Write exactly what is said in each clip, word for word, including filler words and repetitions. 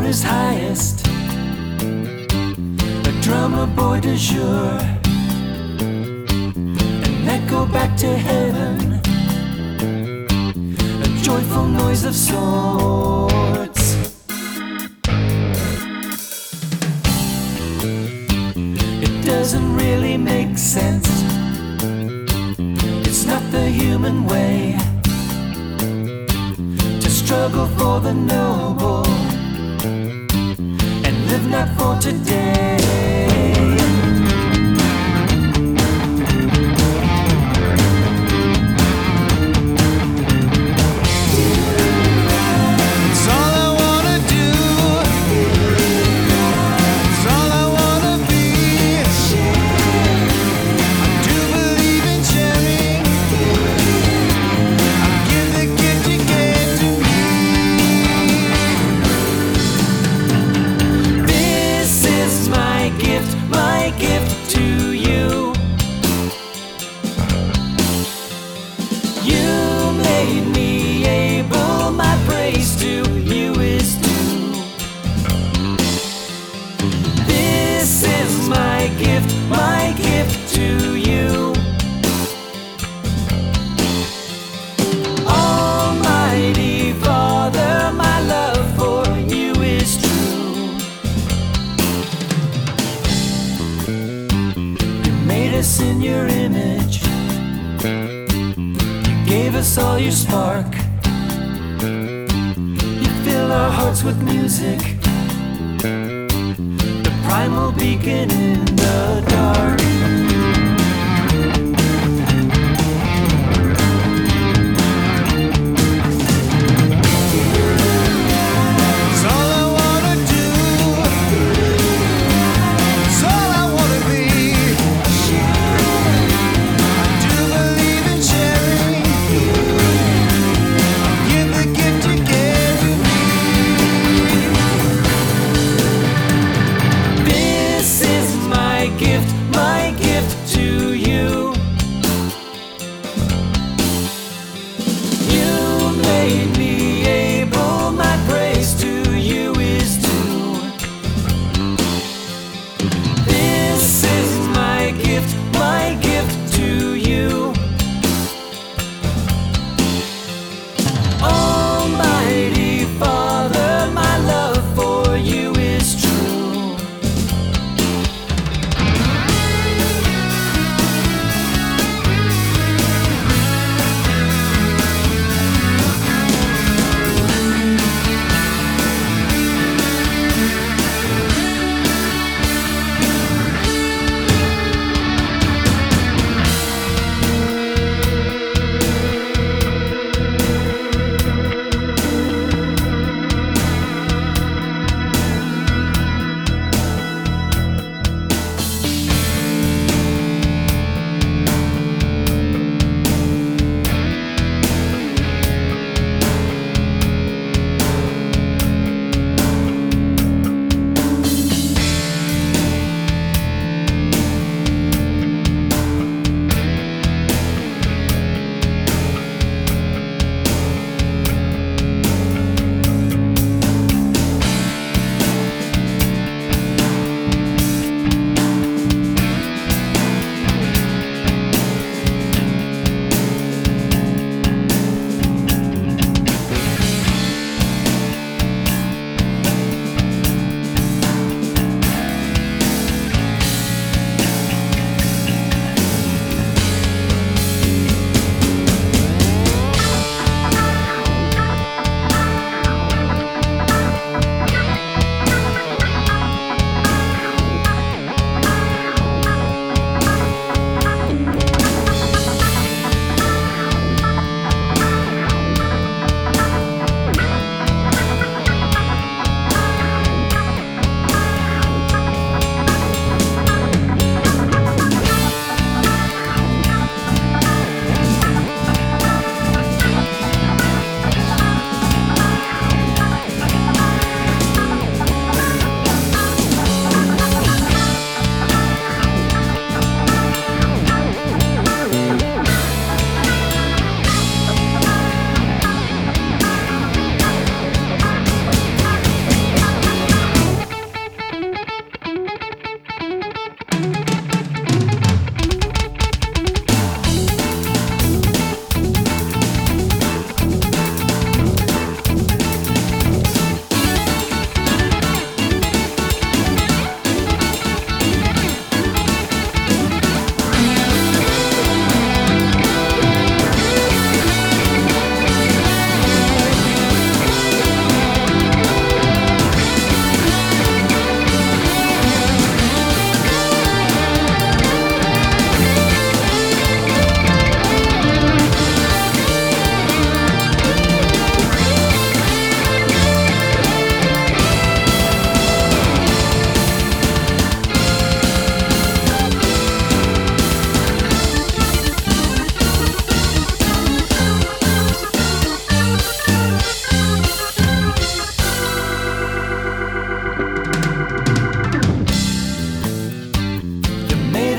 is highest, a drummer boy de jour, an echo back to heaven, a joyful noise of sorts. It doesn't really make sense, it's not the human way to struggle for the noble and live not for today. My gift to you, Almighty Father, my love for you is true. You made us in your image, you gave us all your spark, you fill our hearts with music, primal beacon in the dark. It's all I wanna do, it's all I wanna be. I do believe in sharing, I'll give the gift you gave to me. This is my gift, my gift to you. You made me able, my praise to you is due. This is my gift, my gift to you. Almighty Father, my love for you is true.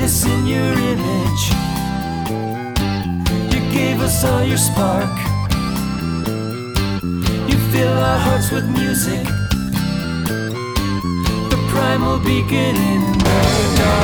us in your image. You gave us all your spark. You fill our hearts with music, the primal beacon in the dark.